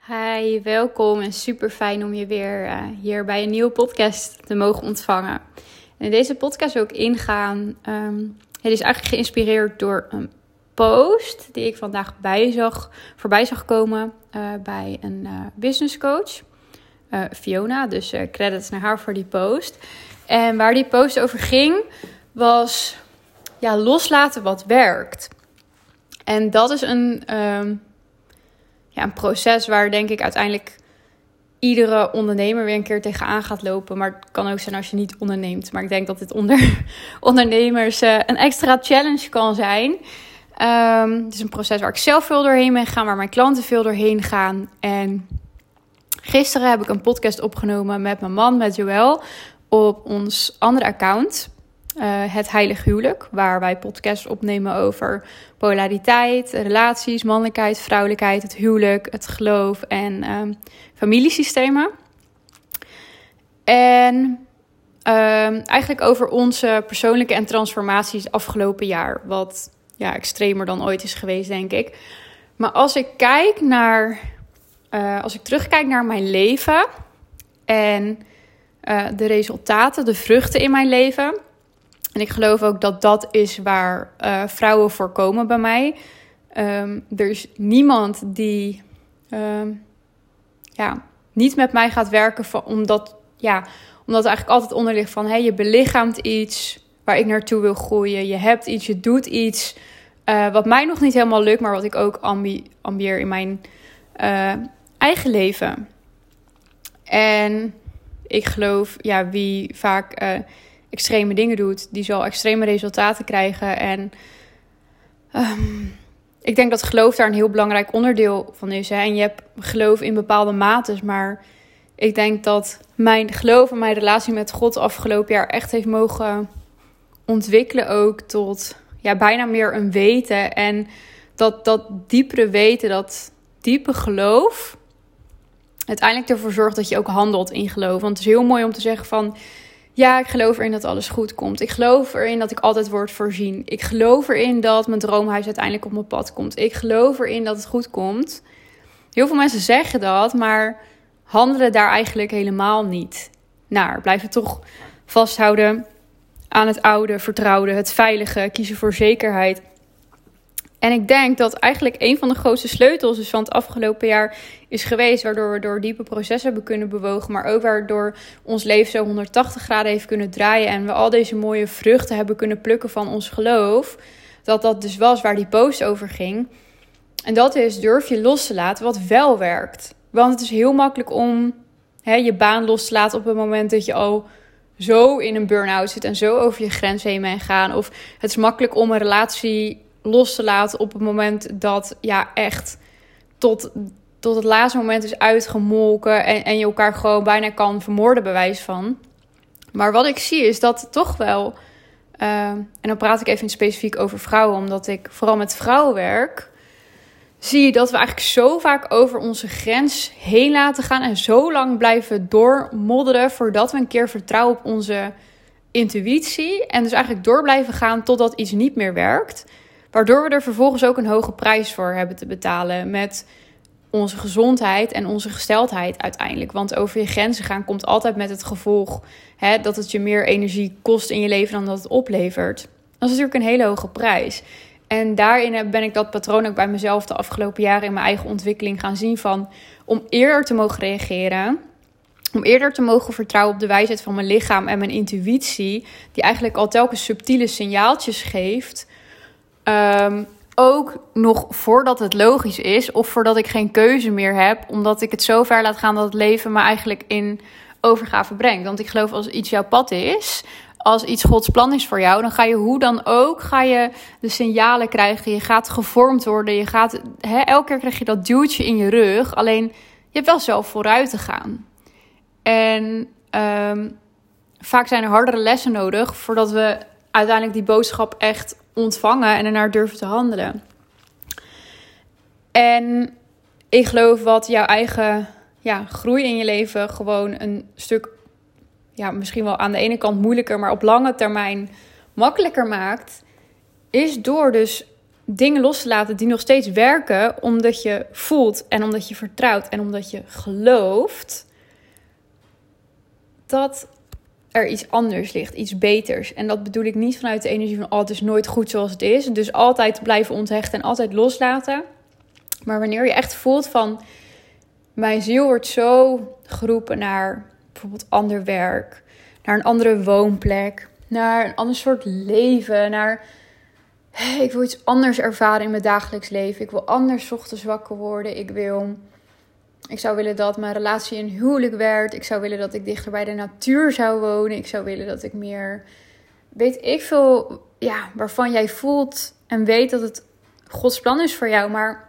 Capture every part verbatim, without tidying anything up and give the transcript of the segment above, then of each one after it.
Hi, welkom en super fijn om je weer uh, hier bij een nieuwe podcast te mogen ontvangen. En in deze podcast wil ik ingaan. Um, het is eigenlijk geïnspireerd door een post die ik vandaag bij zag, voorbij zag komen uh, bij een uh, business coach, uh, Fiona. Dus uh, credits naar haar voor die post. En waar die post over ging was ja, loslaten wat werkt. En dat is een... Um, Ja, een proces waar denk ik uiteindelijk iedere ondernemer weer een keer tegenaan gaat lopen. Maar het kan ook zijn als je niet onderneemt. Maar ik denk dat dit onder ondernemers uh, een extra challenge kan zijn. Um, het is een proces waar ik zelf veel doorheen ben gegaan, waar mijn klanten veel doorheen gaan. En gisteren heb ik een podcast opgenomen met mijn man, met Joël, op ons andere account. Uh, het Heilig Huwelijk, waar wij podcasts opnemen over polariteit, relaties, mannelijkheid, vrouwelijkheid, het huwelijk, het geloof en um, familiesystemen. En um, eigenlijk over onze persoonlijke en transformaties het afgelopen jaar, wat ja, extremer dan ooit is geweest, denk ik. Maar als ik kijk naar, uh, als ik terugkijk naar mijn leven en uh, de resultaten, de vruchten in mijn leven. En ik geloof ook dat dat is waar uh, vrouwen voor komen bij mij. Um, er is niemand die um, ja, niet met mij gaat werken. Van, omdat, ja, omdat er eigenlijk altijd onder ligt van... Hey, je belichaamt iets waar ik naartoe wil groeien. Je hebt iets, je doet iets. Uh, wat mij nog niet helemaal lukt, maar wat ik ook ambi- ambieer in mijn uh, eigen leven. En ik geloof, ja, wie vaak... Uh, extreme dingen doet, die zal extreme resultaten krijgen. En um, ik denk dat geloof daar een heel belangrijk onderdeel van is. Hè? En je hebt geloof in bepaalde mates, maar ik denk dat mijn geloof en mijn relatie met God afgelopen jaar echt heeft mogen ontwikkelen ook tot ja, bijna meer een weten. En dat, dat diepere weten, dat diepe geloof uiteindelijk ervoor zorgt dat je ook handelt in geloof. Want het is heel mooi om te zeggen van... Ja, ik geloof erin dat alles goed komt. Ik geloof erin dat ik altijd word voorzien. Ik geloof erin dat mijn droomhuis uiteindelijk op mijn pad komt. Ik geloof erin dat het goed komt. Heel veel mensen zeggen dat, maar handelen daar eigenlijk helemaal niet naar. Blijven toch vasthouden aan het oude, vertrouwde, het veilige, kiezen voor zekerheid. En ik denk dat eigenlijk een van de grootste sleutels dus van het afgelopen jaar is geweest, waardoor we door diepe processen hebben kunnen bewogen, maar ook waardoor ons leven zo honderdtachtig graden heeft kunnen draaien en we al deze mooie vruchten hebben kunnen plukken van ons geloof, dat dat dus was waar die post over ging. En dat is, durf je los te laten wat wel werkt. Want het is heel makkelijk om hè, je baan los te laten op het moment dat je al zo in een burn-out zit en zo over je grens heen bent gaan. Of het is makkelijk om een relatie los te laten op het moment dat ja echt tot, tot het laatste moment is uitgemolken en, en je elkaar gewoon bijna kan vermoorden, bewijs van. Maar wat ik zie is dat toch wel, uh, en dan praat ik even specifiek over vrouwen, omdat ik vooral met vrouwen werk, zie je dat we eigenlijk zo vaak over onze grens heen laten gaan en zo lang blijven doormodderen voordat we een keer vertrouwen op onze intuïtie en dus eigenlijk door blijven gaan totdat iets niet meer werkt. Waardoor we er vervolgens ook een hoge prijs voor hebben te betalen met onze gezondheid en onze gesteldheid uiteindelijk. Want over je grenzen gaan komt altijd met het gevolg hè, dat het je meer energie kost in je leven dan dat het oplevert. Dat is natuurlijk een hele hoge prijs. En daarin ben ik dat patroon ook bij mezelf de afgelopen jaren in mijn eigen ontwikkeling gaan zien van om eerder te mogen reageren. Om eerder te mogen vertrouwen op de wijsheid van mijn lichaam en mijn intuïtie, die eigenlijk al telkens subtiele signaaltjes geeft. Um, ook nog voordat het logisch is of voordat ik geen keuze meer heb, omdat ik het zo ver laat gaan dat het leven me eigenlijk in overgave brengt. Want ik geloof als iets jouw pad is, als iets Gods plan is voor jou, dan ga je hoe dan ook, ga je de signalen krijgen, je gaat gevormd worden, je gaat, hè, elke keer krijg je dat duwtje in je rug, alleen je hebt wel zelf vooruit te gaan. En um, vaak zijn er hardere lessen nodig voordat we uiteindelijk die boodschap echt ontvangen en ernaar durven te handelen. En ik geloof wat jouw eigen ja, groei in je leven gewoon een stuk, ja, misschien wel aan de ene kant moeilijker, maar op lange termijn makkelijker maakt, is door dus dingen los te laten die nog steeds werken, omdat je voelt en omdat je vertrouwt en omdat je gelooft dat er iets anders ligt, iets beters. En dat bedoel ik niet vanuit de energie van, oh, het is nooit goed zoals het is. Dus altijd blijven onthechten en altijd loslaten. Maar wanneer je echt voelt van, mijn ziel wordt zo geroepen naar bijvoorbeeld ander werk, naar een andere woonplek, naar een ander soort leven, naar, hey, ik wil iets anders ervaren in mijn dagelijks leven. Ik wil anders 's ochtends wakker worden. Ik wil, ik zou willen dat mijn relatie een huwelijk werd. Ik zou willen dat ik dichter bij de natuur zou wonen. Ik zou willen dat ik meer, weet ik veel, ja, waarvan jij voelt en weet dat het Gods plan is voor jou. Maar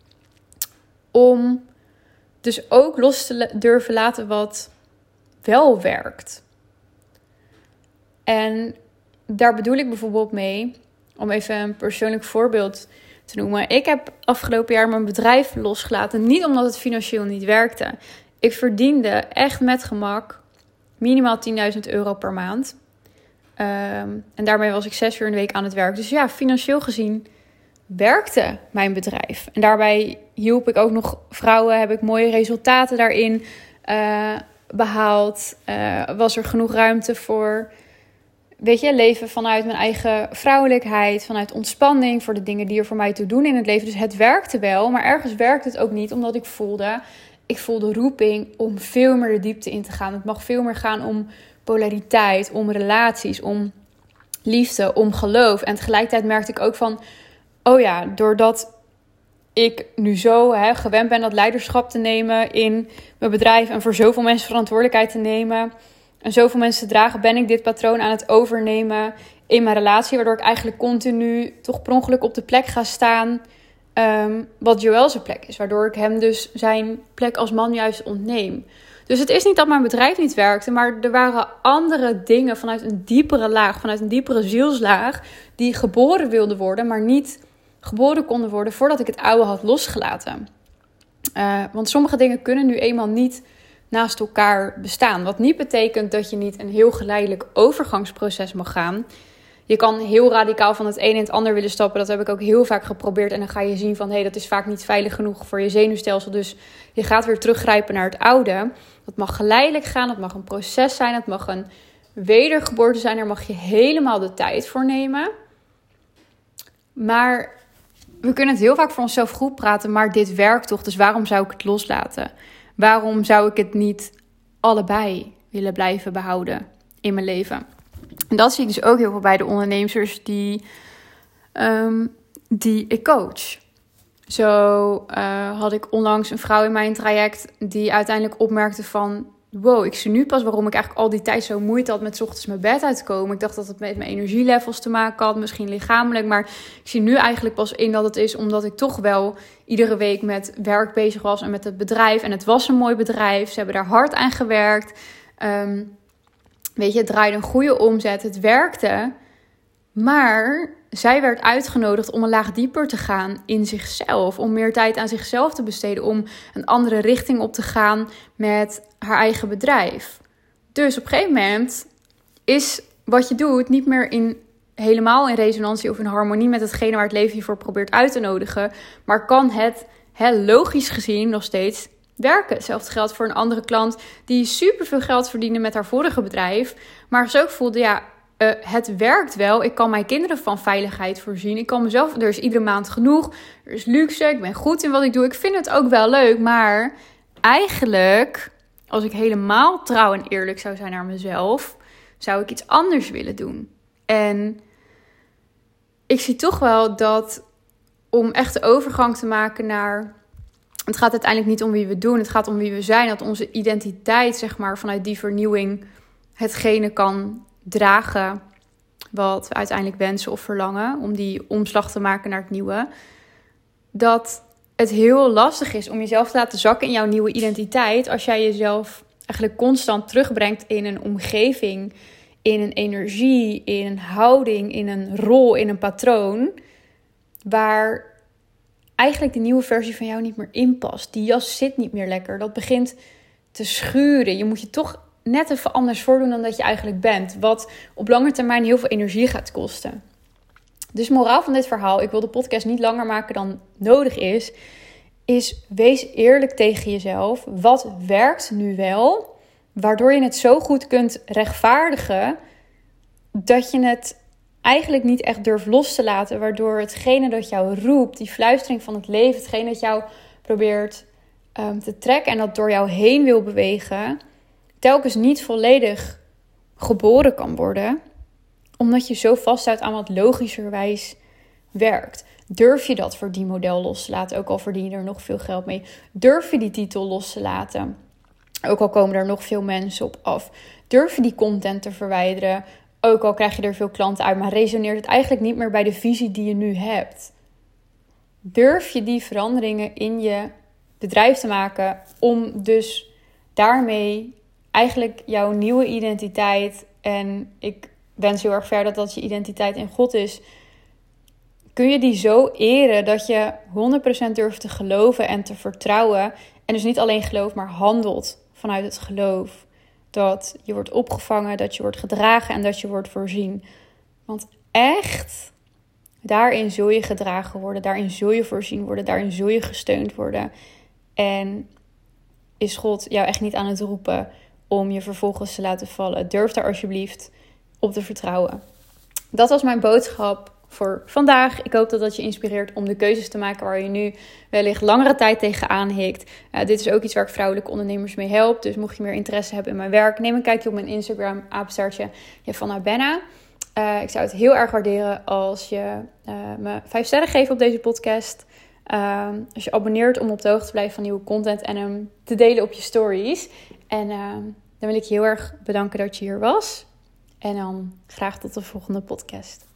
om dus ook los te durven laten wat wel werkt. En daar bedoel ik bijvoorbeeld mee, om even een persoonlijk voorbeeld te noemen. Ik heb afgelopen jaar mijn bedrijf losgelaten. Niet omdat het financieel niet werkte. Ik verdiende echt met gemak minimaal tienduizend euro per maand. Um, en daarmee was ik zes uur in de week aan het werk. Dus ja, financieel gezien werkte mijn bedrijf. En daarbij hielp ik ook nog vrouwen. Heb ik mooie resultaten daarin uh, behaald. Uh, was er genoeg ruimte voor, weet je, leven vanuit mijn eigen vrouwelijkheid, vanuit ontspanning, voor de dingen die er voor mij toe doen in het leven. Dus het werkte wel, maar ergens werkte het ook niet, omdat ik voelde, ik voelde roeping om veel meer de diepte in te gaan. Het mag veel meer gaan om polariteit, om relaties, om liefde, om geloof. En tegelijkertijd merkte ik ook van, oh ja, doordat ik nu zo hè, gewend ben dat leiderschap te nemen in mijn bedrijf en voor zoveel mensen verantwoordelijkheid te nemen en zoveel mensen te dragen, ben ik dit patroon aan het overnemen in mijn relatie, waardoor ik eigenlijk continu toch per ongeluk op de plek ga staan um, wat Joël zijn plek is. Waardoor ik hem dus zijn plek als man juist ontneem. Dus het is niet dat mijn bedrijf niet werkte, maar er waren andere dingen vanuit een diepere laag, vanuit een diepere zielslaag, die geboren wilden worden, maar niet geboren konden worden voordat ik het oude had losgelaten. Uh, want sommige dingen kunnen nu eenmaal niet naast elkaar bestaan. Wat niet betekent dat je niet een heel geleidelijk overgangsproces mag gaan. Je kan heel radicaal van het een in het ander willen stappen. Dat heb ik ook heel vaak geprobeerd. En dan ga je zien van, hé, hey, dat is vaak niet veilig genoeg voor je zenuwstelsel. Dus je gaat weer teruggrijpen naar het oude. Dat mag geleidelijk gaan. Dat mag een proces zijn. Het mag een wedergeboorte zijn. Daar mag je helemaal de tijd voor nemen. Maar we kunnen het heel vaak voor onszelf goed praten. Maar dit werkt toch. Dus waarom zou ik het loslaten? Waarom zou ik het niet allebei willen blijven behouden in mijn leven? En dat zie ik dus ook heel veel bij de ondernemers die, um, die ik coach. Zo uh, had ik onlangs een vrouw in mijn traject die uiteindelijk opmerkte van, wow, ik zie nu pas waarom ik eigenlijk al die tijd zo moeite had met 's ochtends mijn bed uitkomen. Ik dacht dat het met mijn energielevels te maken had, misschien lichamelijk. Maar ik zie nu eigenlijk pas in dat het is omdat ik toch wel iedere week met werk bezig was en met het bedrijf. En het was een mooi bedrijf. Ze hebben daar hard aan gewerkt. Um, weet je, het draaide een goede omzet. Het werkte. Maar zij werd uitgenodigd om een laag dieper te gaan in zichzelf. Om meer tijd aan zichzelf te besteden. Om een andere richting op te gaan met haar eigen bedrijf. Dus op een gegeven moment is wat je doet niet meer in, helemaal in resonantie of in harmonie met hetgene waar het leven je voor probeert uit te nodigen. Maar kan het, he, logisch gezien nog steeds werken. Hetzelfde geldt voor een andere klant die superveel geld verdiende met haar vorige bedrijf. Maar ze ook voelde, ja, Uh, het werkt wel. Ik kan mijn kinderen van veiligheid voorzien. Ik kan mezelf, er is iedere maand genoeg. Er is luxe. Ik ben goed in wat ik doe. Ik vind het ook wel leuk. Maar eigenlijk, als ik helemaal trouw en eerlijk zou zijn naar mezelf, zou ik iets anders willen doen. En ik zie toch wel dat om echt de overgang te maken naar, het gaat uiteindelijk niet om wie we doen. Het gaat om wie we zijn. Dat onze identiteit, zeg maar, vanuit die vernieuwing hetgene kan dragen wat we uiteindelijk wensen of verlangen, om die omslag te maken naar het nieuwe, dat het heel lastig is om jezelf te laten zakken in jouw nieuwe identiteit als jij jezelf eigenlijk constant terugbrengt in een omgeving, in een energie, in een houding, in een rol, in een patroon, waar eigenlijk de nieuwe versie van jou niet meer in past. Die jas zit niet meer lekker. Dat begint te schuren. Je moet je toch net even anders voordoen dan dat je eigenlijk bent. Wat op lange termijn heel veel energie gaat kosten. Dus moraal van dit verhaal, ik wil de podcast niet langer maken dan nodig is, is wees eerlijk tegen jezelf. Wat werkt nu wel, waardoor je het zo goed kunt rechtvaardigen dat je het eigenlijk niet echt durft los te laten, waardoor hetgene dat jou roept, die fluistering van het leven, hetgene dat jou probeert um, te trekken en dat door jou heen wil bewegen, telkens niet volledig geboren kan worden, omdat je zo vasthoudt aan wat logischerwijs werkt. Durf je dat voor die model los te laten, ook al verdien je er nog veel geld mee? Durf je die titel los te laten, ook al komen er nog veel mensen op af? Durf je die content te verwijderen, ook al krijg je er veel klanten uit, maar resoneert het eigenlijk niet meer bij de visie die je nu hebt? Durf je die veranderingen in je bedrijf te maken om dus daarmee eigenlijk jouw nieuwe identiteit, en ik wens heel erg ver dat dat je identiteit in God is, kun je die zo eren dat je honderd procent durft te geloven en te vertrouwen. En dus niet alleen gelooft, maar handelt vanuit het geloof. Dat je wordt opgevangen, dat je wordt gedragen en dat je wordt voorzien. Want echt, daarin zul je gedragen worden, daarin zul je voorzien worden, daarin zul je gesteund worden. En is God jou echt niet aan het roepen om je vervolgens te laten vallen? Durf daar alsjeblieft op te vertrouwen. Dat was mijn boodschap voor vandaag. Ik hoop dat dat je inspireert om de keuzes te maken waar je nu wellicht langere tijd tegenaan hikt. Uh, dit is ook iets waar ik vrouwelijke ondernemers mee help. Dus mocht je meer interesse hebben in mijn werk, neem een kijkje op mijn Instagram, apenstaartje Javanna Benna. Uh, ik zou het heel erg waarderen als je uh, me vijf sterren geeft op deze podcast. Uh, als je abonneert om op de hoogte te blijven van nieuwe content en hem te delen op je stories. En uh, dan wil ik je heel erg bedanken dat je hier was. En dan graag tot de volgende podcast.